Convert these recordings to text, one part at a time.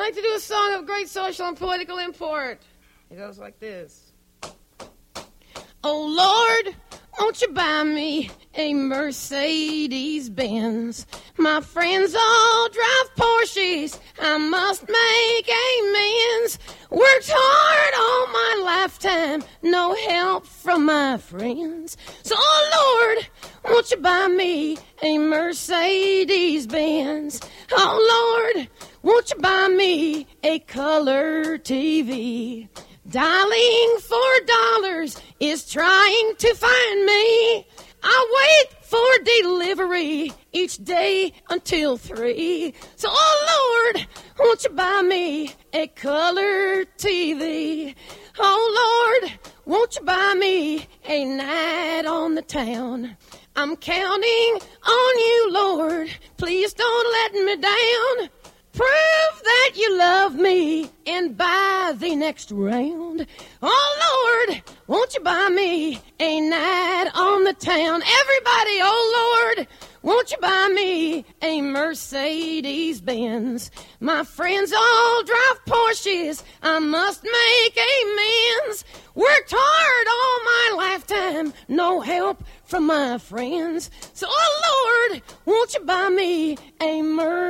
like to do a song of great social and political import. It goes like this. Oh, Lord, won't you buy me a Mercedes-Benz? My friends all drive Porsches. I must make amends. Worked hard all my lifetime, no help from my friends. So, oh, Lord, won't you buy me a Mercedes-Benz? Oh, Lord, won't you buy me a color TV? Dialing $4 is trying to find me. I wait for delivery each day until 3. So, oh, Lord, won't you buy me a color TV? Oh, Lord, won't you buy me a night on the town? I'm counting on you, Lord. Please don't let me down. Prove that you love me and buy the next round. Oh, Lord, won't you buy me a night on the town? Everybody, oh, Lord, won't you buy me a Mercedes-Benz? My friends all drive Porsches. I must make amends. Worked hard all my lifetime. No help from my friends. So, oh, Lord, won't you buy me a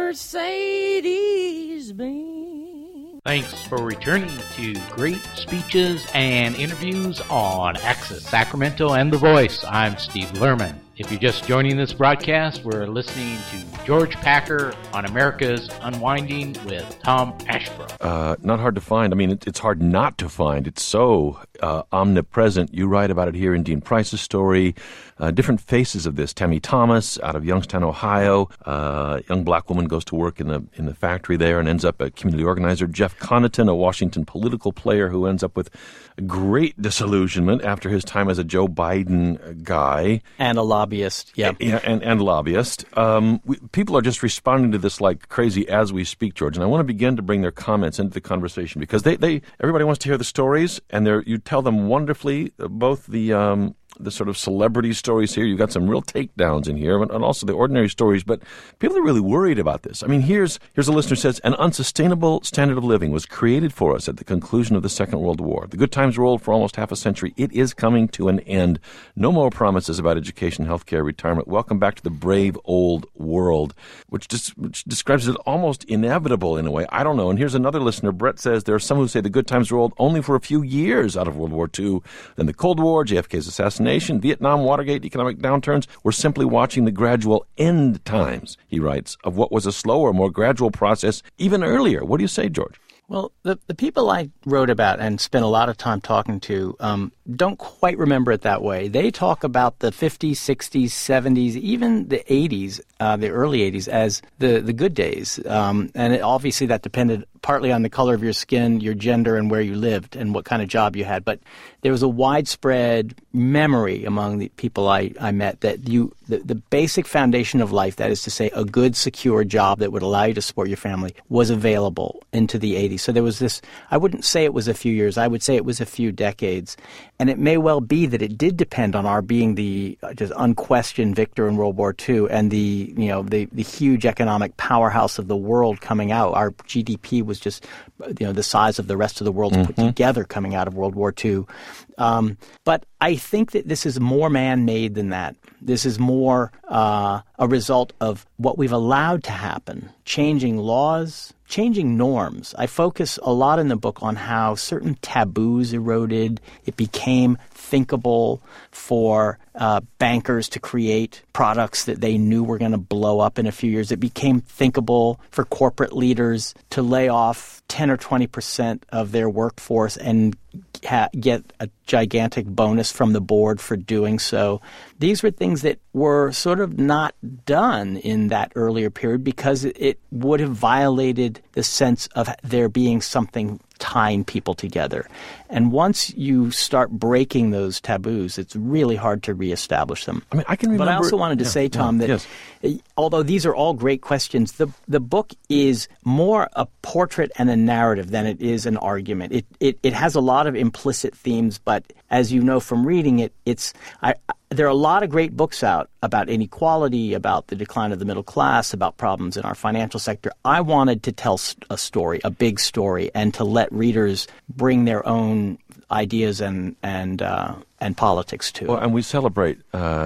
Mercedes-Benz? Thanks for returning to Great Speeches and Interviews on Access Sacramento and The Voice. I'm Steve Lerman. If you're just joining this broadcast, we're listening to George Packer on America's Unwinding with Tom Ashbrook. Not hard to find. I mean, it's hard not to find. It's so omnipresent. You write about it here in Dean Price's story. Different faces of this. Tammy Thomas out of Youngstown, Ohio. Young black woman goes to work in the factory there and ends up a community organizer. Jeff Connaughton, a Washington political player who ends up with great disillusionment after his time as a Joe Biden guy. And a lobbyist, yeah. And lobbyist. People are just responding to this like crazy as we speak, George. And I want to begin to bring their comments into the conversation because everybody wants to hear the stories, and you tell them wonderfully, both the sort of celebrity stories here. You've got some real takedowns in here, and also the ordinary stories. But people are really worried about this. I mean, here's a listener who says, an unsustainable standard of living was created for us at the conclusion of the Second World War. The good times rolled for almost half a century. It is coming to an end. No more promises about education, healthcare, retirement. Welcome back to the brave old world, which describes it almost inevitable in a way. I don't know. And here's another listener. Brett says, there are some who say the good times rolled only for a few years out of World War II. Then the Cold War, JFK's assassination, Vietnam, Watergate, economic downturns. We're simply watching the gradual end times, he writes, of what was a slower, more gradual process even earlier. What do you say, George? Well, the people I wrote about and spent a lot of time talking to don't quite remember it that way. They talk about the 50s, 60s, 70s, even the 80s, the early 80s, as the good days. Obviously that depended partly on the color of your skin, your gender, and where you lived and what kind of job you had. But there was a widespread memory among the people I met that the basic foundation of life, that is to say a good, secure job that would allow you to support your family, was available into the 80s. So there was this, I wouldn't say it was a few years, I would say it was a few decades. And it may well be that it did depend on our being the just unquestioned victor in World War II and the huge economic powerhouse of the world coming out. Our GDP was just the size of the rest of the world put together coming out of World War II. But I think that this is more man-made than that. This is more a result of what we've allowed to happen, changing laws, changing norms. I focus a lot in the book on how certain taboos eroded. It became thinkable for bankers to create products that they knew were going to blow up in a few years. It became thinkable for corporate leaders to lay off 10 or 20% of their workforce and get a gigantic bonus from the board for doing so. These were things that were sort of not done in that earlier period because it would have violated the sense of there being something tying people together. And once you start breaking those taboos, it's really hard to reestablish them. I mean, I can remember. But I also wanted to say, Tom, that although these are all great questions, the book is more a portrait and a narrative than it is an argument. It has a lot of implicit themes, but as you know from reading it, there are a lot of great books out about inequality, about the decline of the middle class, about problems in our financial sector. I wanted to tell a story, a big story, and to let readers bring their own ideas and politics to. Well, and we celebrate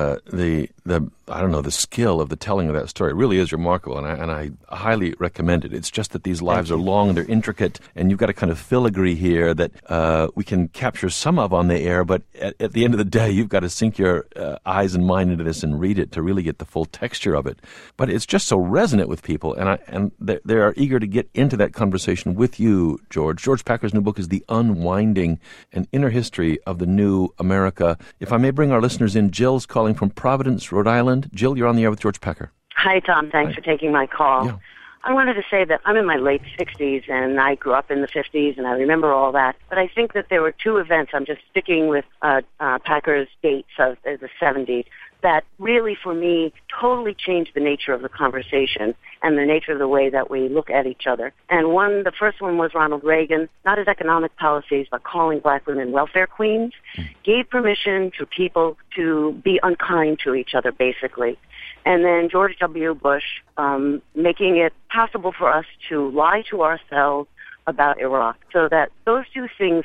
the skill of the telling of that story. It really is remarkable, and I highly recommend it. It's just that these lives are long and they're intricate, and you've got a kind of filigree here that we can capture some of on the air, but at the end of the day, you've got to sink your eyes and mind into this and read it to really get the full texture of it. But it's just so resonant with people, and they are eager to get into that conversation with you, George. George Packer's new book is The Unwinding, an Inner History of the New America. If I may bring our listeners in, Jill's calling from Providence, Rhode Island. Jill, you're on the air with George Packer. Hi, Tom. Thanks for taking my call. Yeah. I wanted to say that I'm in my late 60s, and I grew up in the 50s, and I remember all that. But I think that there were two events, I'm just sticking with Packer's dates of the 70s, that really, for me, totally changed the nature of the conversation and the nature of the way that we look at each other. And the first one was Ronald Reagan, not his economic policies, but calling black women welfare queens, gave permission to people to be unkind to each other, basically. And then George W. Bush, making it possible for us to lie to ourselves about Iraq. So that those two things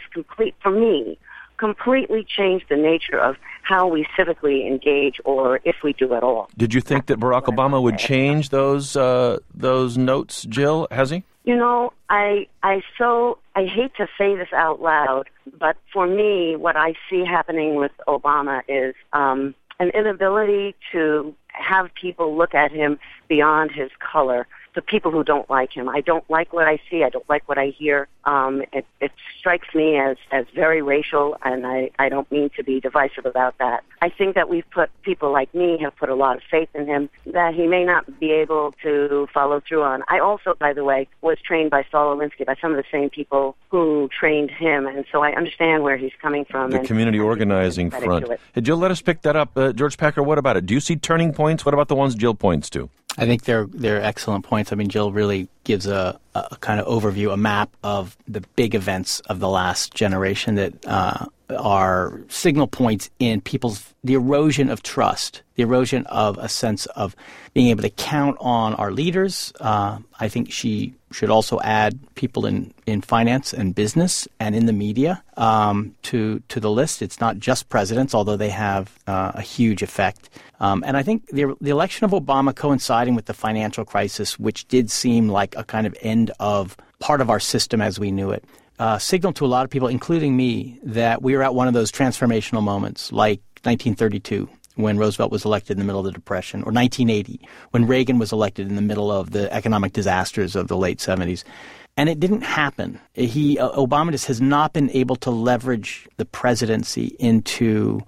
completely changed the nature of how we civically engage, or if we do at all. Did you think that Barack Obama would change those notes, Jill? Has he? You know, I hate to say this out loud, but for me, what I see happening with Obama is an inability to have people look at him beyond his color. The people who don't like him. I don't like what I see. I don't like what I hear. It strikes me as very racial, and I don't mean to be divisive about that. I think that people like me have put a lot of faith in him that he may not be able to follow through on. I also, by the way, was trained by Saul Alinsky, by some of the same people who trained him, and so I understand where he's coming from. The community organizing front. Hey, Jill, let us pick that up. George Packer, what about it? Do you see turning points? What about the ones Jill points to? I think they're excellent points. I mean, Jill really gives a kind of overview, a map of the big events of the last generation that are signal points in the erosion of trust, the erosion of a sense of being able to count on our leaders. I think she should also add people in finance and business and in the media to the list. It's not just presidents, although they have a huge effect. And I think the election of Obama coinciding with the financial crisis, which did seem like a kind of end of part of our system as we knew it, signaled to a lot of people, including me, that we were at one of those transformational moments like 1932 when Roosevelt was elected in the middle of the Depression, or 1980 when Reagan was elected in the middle of the economic disasters of the late 70s. And it didn't happen. Obama just has not been able to leverage the presidency into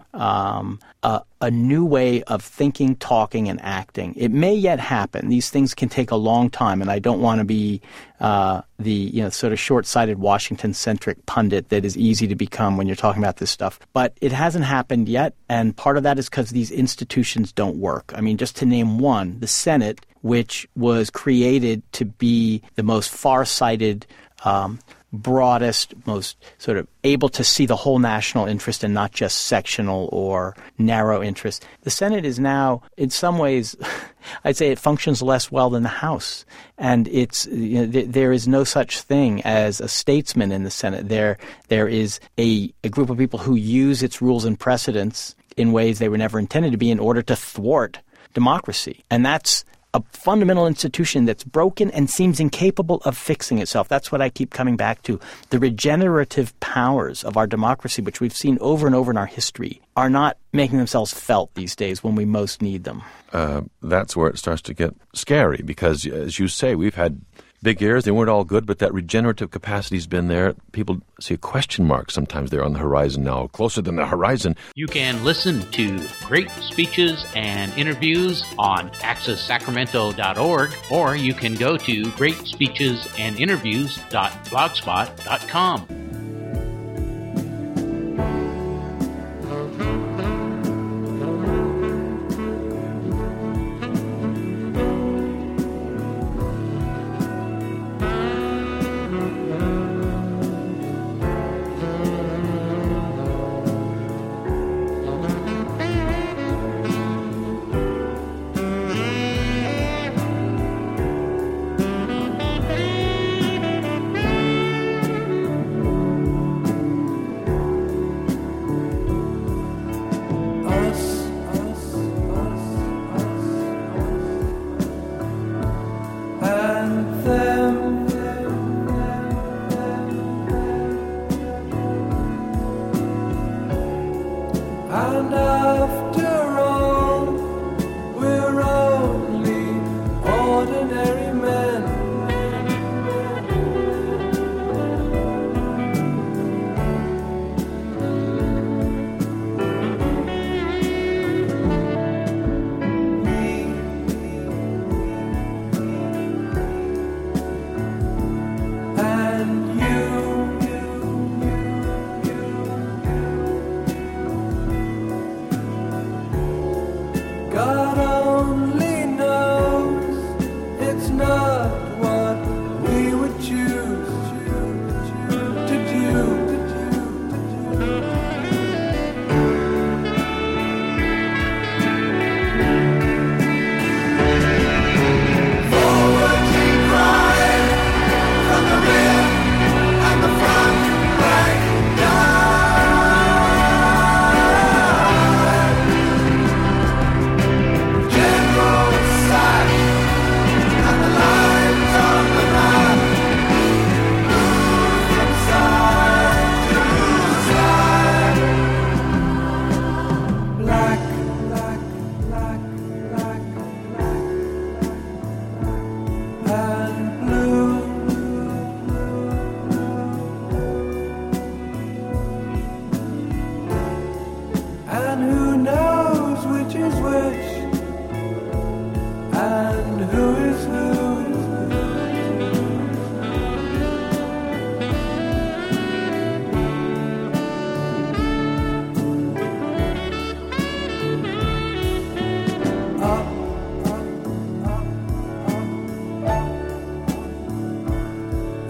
a new way of thinking, talking, and acting. It may yet happen. These things can take a long time, and I don't want to be the sort of short-sighted Washington-centric pundit that is easy to become when you're talking about this stuff. But it hasn't happened yet, and part of that is because these institutions don't work. I mean, just to name one, the Senate, which was created to be the most far-sighted, broadest, most sort of able to see the whole national interest and not just sectional or narrow interest. The Senate is now, in some ways, I'd say it functions less well than the House. And there is no such thing as a statesman in the Senate. There is a group of people who use its rules and precedents in ways they were never intended to be in order to thwart democracy. And that's a fundamental institution that's broken and seems incapable of fixing itself. That's what I keep coming back to. The regenerative powers of our democracy, which we've seen over and over in our history, are not making themselves felt these days when we most need them. That's where it starts to get scary because, as you say, we've had big years. They weren't all good, but that regenerative capacity's been there. People see a question mark sometimes there on the horizon now, closer than the horizon. You can listen to great speeches and interviews on accesssacramento.org, or you can go to greatspeechesandinterviews.blogspot.com.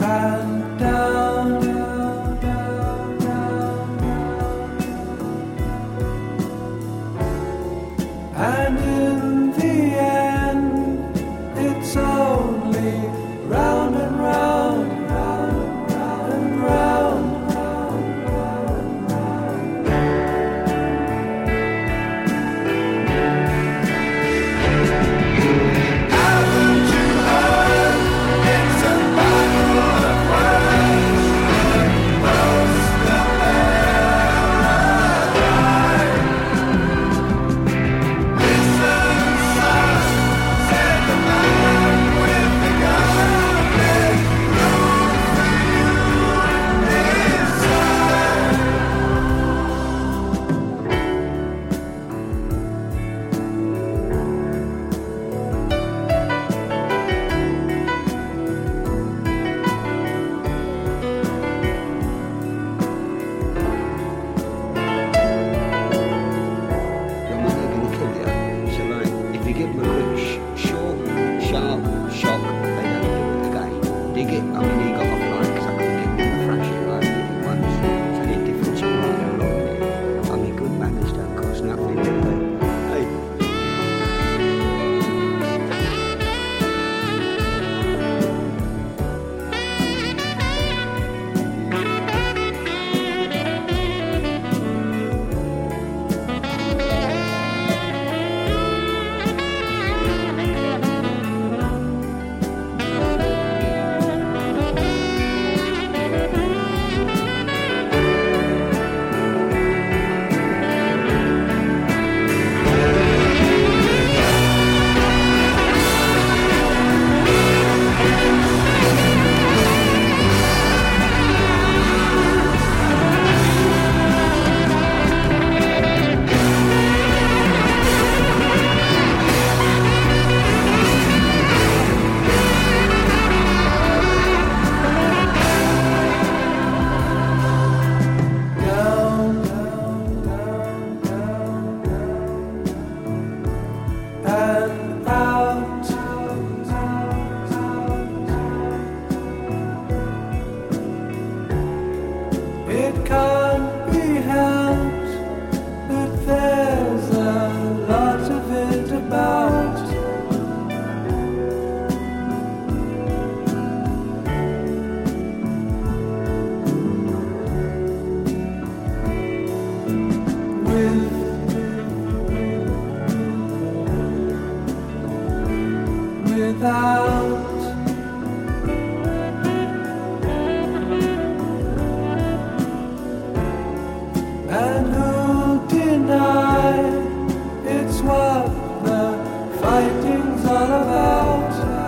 and down, and in the end, it's only round and round, round, round and round. And who'll deny it's what the fighting's all about?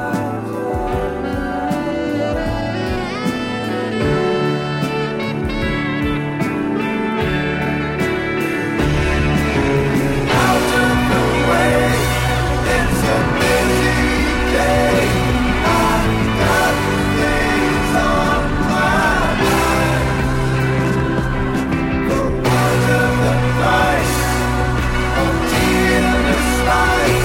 Out of the way, it's a busy day. I've got things on my mind. For part of the price of tea in the slice,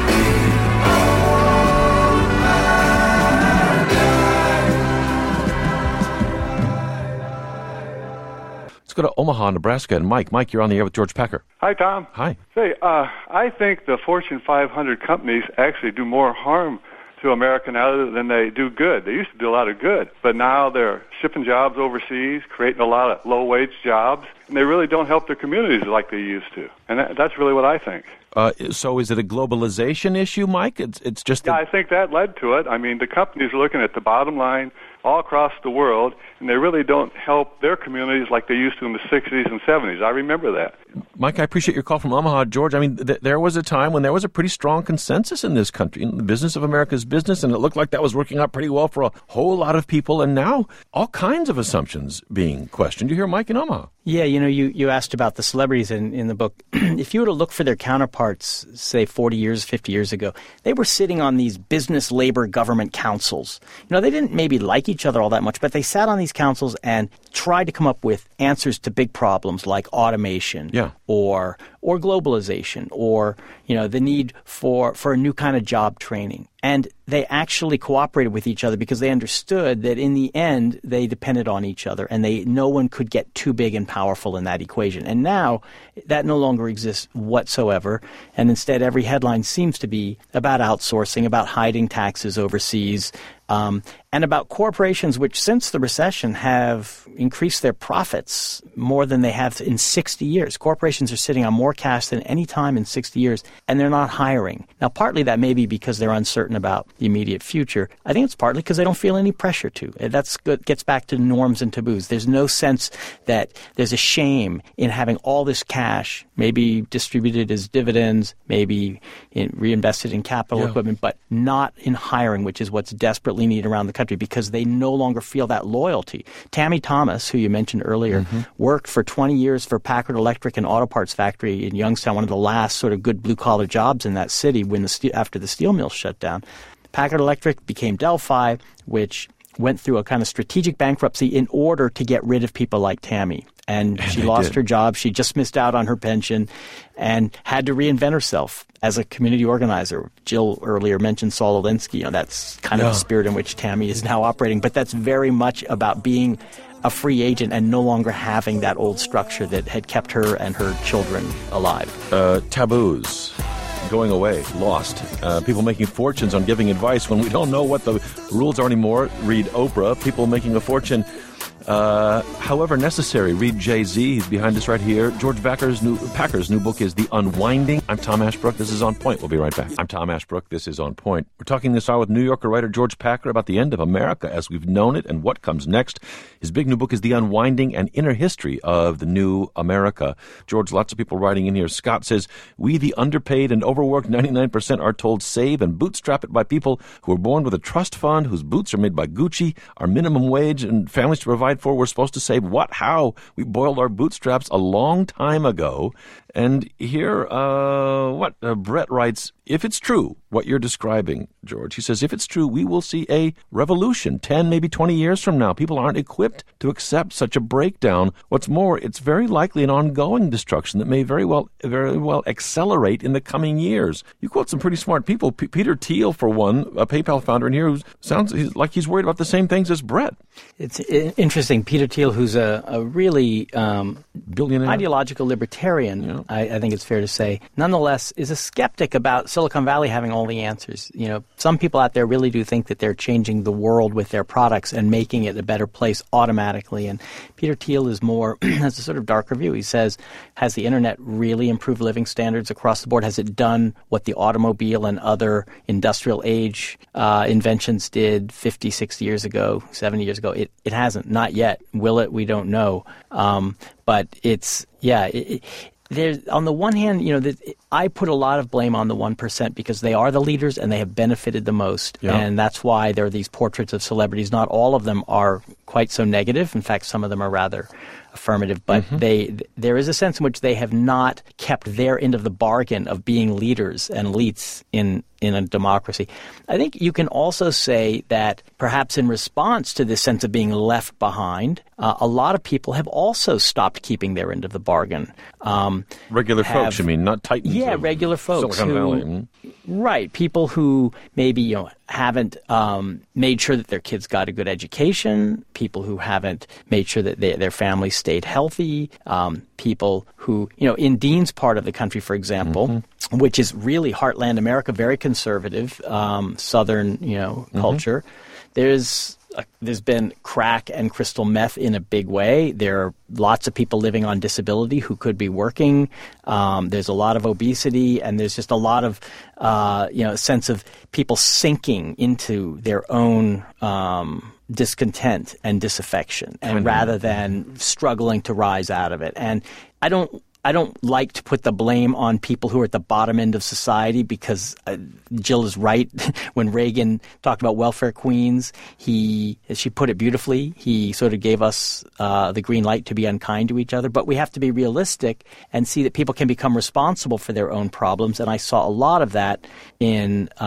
Let's go to Omaha, Nebraska, and Mike, you're on the air with George Packer. Hi, Tom. Hi. Say, I think the Fortune 500 companies actually do more harm to America now than they do good. They used to do a lot of good, but now they're shipping jobs overseas, creating a lot of low-wage jobs, and they really don't help their communities like they used to. And that's really what I think. So is it a globalization issue, Mike? It's just Yeah, I think that led to it. I mean, the companies are looking at the bottom line all across the world, and they really don't help their communities like they used to in the 60s and 70s. I remember that. Mike, I appreciate your call from Omaha. George, I mean, there was a time when there was a pretty strong consensus in this country, in the business of America's business, and it looked like that was working out pretty well for a whole lot of people, and now all kinds of assumptions being questioned. You hear Mike in Omaha. Yeah, you asked about the celebrities in the book. If you were to look for their counterparts, say 40 years, 50 years ago, they were sitting on these business, labor, government councils. They didn't maybe like each other all that much, but they sat on these councils and tried to come up with answers to big problems like automation or globalization or, the need for a new kind of job training. And they actually cooperated with each other because they understood that in the end they depended on each other, and no one could get too big and powerful in that equation. And now that no longer exists whatsoever, and instead every headline seems to be about outsourcing, about hiding taxes overseas, and about corporations which, since the recession, have increased their profits more than they have in 60 years. Corporations are sitting on more cash than any time in 60 years, and they're not hiring. Now, partly that may be because they're uncertain about the immediate future. I think it's partly because they don't feel any pressure to. That's good. Gets back to norms and taboos. There's no sense that there's a shame in having all this cash, maybe distributed as dividends, maybe reinvested in capital equipment, but not in hiring, which is what's desperately needed around the country, because they no longer feel that loyalty. Tammy Thomas, who you mentioned earlier, worked for 20 years for Packard Electric, an auto parts factory in Youngstown, one of the last sort of good blue-collar jobs in that city after the steel mills shut down. Packard Electric became Delphi, which went through a kind of strategic bankruptcy in order to get rid of people like Tammy. And she lost her job. She just missed out on her pension and had to reinvent herself as a community organizer. Jill earlier mentioned Saul Alinsky. That's kind of the spirit in which Tammy is now operating. But that's very much about being a free agent and no longer having that old structure that had kept her and her children alive. Taboos. Going away, lost. People making fortunes on giving advice when we don't know what the rules are anymore. Read Oprah. People making a fortune however necessary. Read Jay-Z. He's behind us right here. George Packer's new book is The Unwinding. I'm Tom Ashbrook. This is On Point. We'll be right back. I'm Tom Ashbrook. This is On Point. We're talking this hour with New Yorker writer George Packer about the end of America as we've known it and what comes next. His big new book is The Unwinding, an Inner History of the New America. George, lots of people writing in here. Scott says, we, the underpaid and overworked 99%, are told save and bootstrap it by people who are born with a trust fund, whose boots are made by Gucci, our minimum wage and families to provide for. We're supposed to save what? How? We boiled our bootstraps a long time ago. And here, Brett writes, if it's true, what you're describing, George, he says, if it's true, we will see a revolution 10, maybe 20 years from now. People aren't equipped to accept such a breakdown. What's more, it's very likely an ongoing destruction that may very well accelerate in the coming years. You quote some pretty smart people. Peter Thiel, for one, a PayPal founder in here, who sounds like he's worried about the same things as Brett. It's interesting. Peter Thiel, who's a really billionaire, ideological libertarian, I think it's fair to say, nonetheless is a skeptic about Silicon Valley having all the answers. Some people out there really do think that they're changing the world with their products and making it a better place automatically. And Peter Thiel is more, has a sort of darker view. He says, has the internet really improved living standards across the board? Has it done what the automobile and other industrial age inventions did 50, 60 years ago, 70 years ago? It hasn't. Not yet. Will it? We don't know. But it's, there's, on the one hand, I put a lot of blame on the 1% because they are the leaders and they have benefited the most. Yeah. And that's why there are these portraits of celebrities. Not all of them are quite so negative. In fact, some of them are rather affirmative. But there is a sense in which they have not kept their end of the bargain of being leaders and elites in a democracy. I think you can also say that perhaps in response to this sense of being left behind, a lot of people have also stopped keeping their end of the bargain. Regular folks, you mean, not titans? Yeah, regular folks. Silicon Valley. Right. People who maybe haven't made sure that their kids got a good education, people who haven't made sure that their families stayed healthy, people who, in Dean's part of the country, for example, which is really heartland America, very conservative, Southern, culture, there's been crack and crystal meth in a big way. There are lots of people living on disability who could be working. There's a lot of obesity, and there's just a lot of sense of people sinking into their own discontent and disaffection, and rather than struggling to rise out of it. And I don't like to put the blame on people who are at the bottom end of society because Jill is right. When Reagan talked about welfare queens, she put it beautifully. He sort of gave us the green light to be unkind to each other. But we have to be realistic and see that people can become responsible for their own problems. And I saw a lot of that in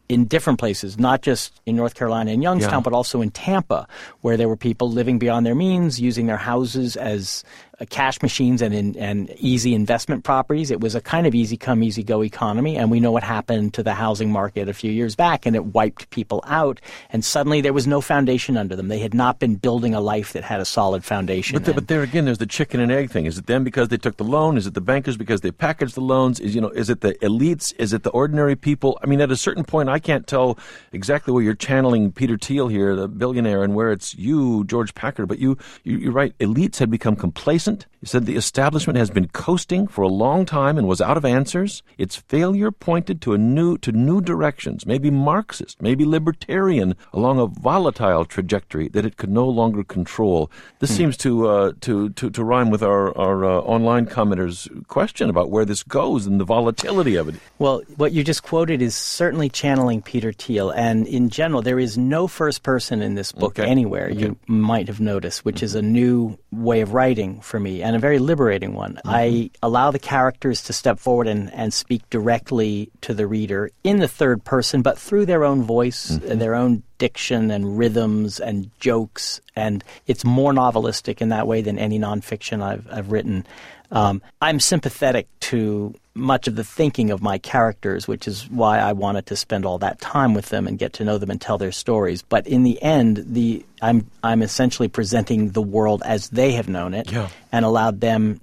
in different places, not just in North Carolina and Youngstown, but also in Tampa, where there were people living beyond their means, using their houses as cash machines and easy investment properties. It was a kind of easy come, easy go economy, and we know what happened to the housing market a few years back, and it wiped people out, and suddenly there was no foundation under them. They had not been building a life that had a solid foundation. But there again, there's the chicken and egg thing. Is it them because they took the loan? Is it the bankers because they packaged the loans? Is it the elites? Is it the ordinary people? I mean, at a certain point, I can't tell exactly where you're channeling Peter Thiel here, the billionaire, and where it's you, George Packard. But you're right. Elites had become complacent. You said the establishment has been coasting for a long time and was out of answers. Its failure pointed to new directions, maybe Marxist, maybe libertarian, along a volatile trajectory that it could no longer control. This seems to rhyme with our online commenter's question about where this goes and the volatility of it. Well, what you just quoted is certainly channeling Peter Thiel, and in general, there is no first person in this book anywhere. You might have noticed, which is a new way of writing for me, and a very liberating one. I allow the characters to step forward and speak directly to the reader in the third person, but through their own voice, their own diction and rhythms and jokes, and it's more novelistic in that way than any nonfiction I've written. I'm sympathetic to much of the thinking of my characters, which is why I wanted to spend all that time with them and get to know them and tell their stories. But in the end, I'm essentially presenting the world as they have known it, and allowed them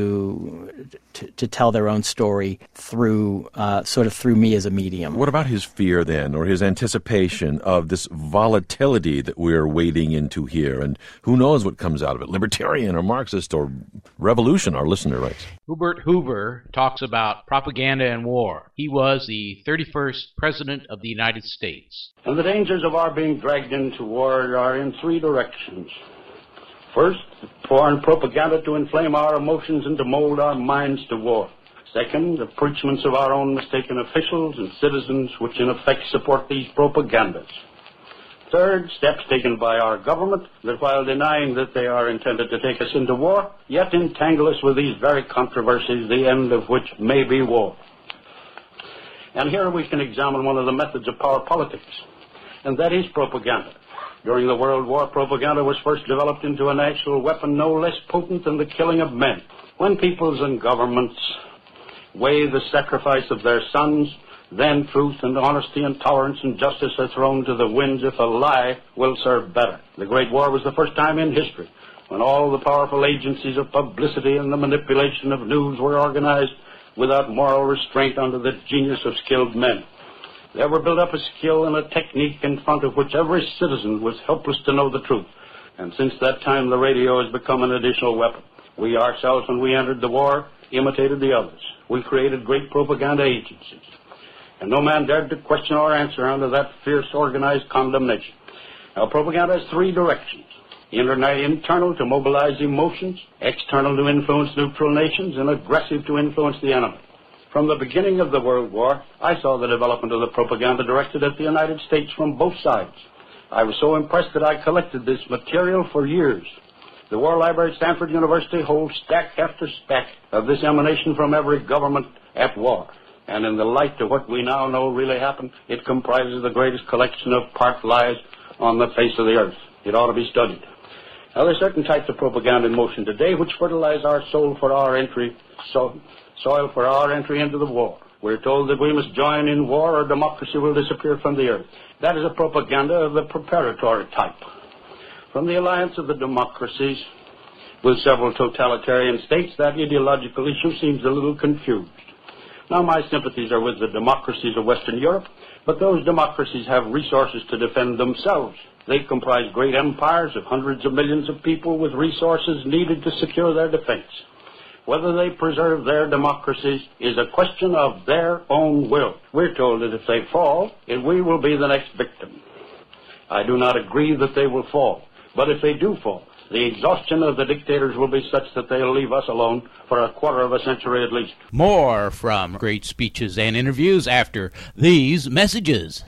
to tell their own story through through me as a medium. What about his fear then, or his anticipation of this volatility that we're wading into here? And who knows what comes out of it, libertarian or Marxist or revolution, our listener writes. Hubert Hoover talks about propaganda and war. He was the 31st President of the United States. And the dangers of our being dragged into war are in three directions. First, foreign propaganda to inflame our emotions and to mold our minds to war. Second, the preachments of our own mistaken officials and citizens which in effect support these propagandas. Third, steps taken by our government that while denying that they are intended to take us into war, yet entangle us with these very controversies, the end of which may be war. And here we can examine one of the methods of power politics, and that is propaganda. During the World War, propaganda was first developed into an actual weapon no less potent than the killing of men. When peoples and governments weigh the sacrifice of their sons, then truth and honesty and tolerance and justice are thrown to the winds if a lie will serve better. The Great War was the first time in history when all the powerful agencies of publicity and the manipulation of news were organized without moral restraint under the genius of skilled men. There were built up a skill and a technique in front of which every citizen was helpless to know the truth. And since that time, the radio has become an additional weapon. We ourselves, when we entered the war, imitated the others. We created great propaganda agencies. And no man dared to question or answer under that fierce organized condemnation. Now, propaganda has three directions. Internal to mobilize emotions, external to influence neutral nations, and aggressive to influence the enemy. From the beginning of the World War, I saw the development of the propaganda directed at the United States from both sides. I was so impressed that I collected this material for years. The War Library at Stanford University holds stack after stack of this emanation from every government at war. And in the light of what we now know really happened, it comprises the greatest collection of part lies on the face of the earth. It ought to be studied. Now, there are certain types of propaganda in motion today which fertilize our soil for our entry into the war. We're told that we must join in war or democracy will disappear from the earth. That is a propaganda of the preparatory type. From the alliance of the democracies with several totalitarian states, that ideological issue seems a little confused. Now, my sympathies are with the democracies of Western Europe, but those democracies have resources to defend themselves. They comprise great empires of hundreds of millions of people with resources needed to secure their defense. Whether they preserve their democracies is a question of their own will. We're told that if they fall, we will be the next victim. I do not agree that they will fall, but if they do fall, the exhaustion of the dictators will be such that they'll leave us alone for a quarter of a century at least. More from Great Speeches and Interviews after these messages.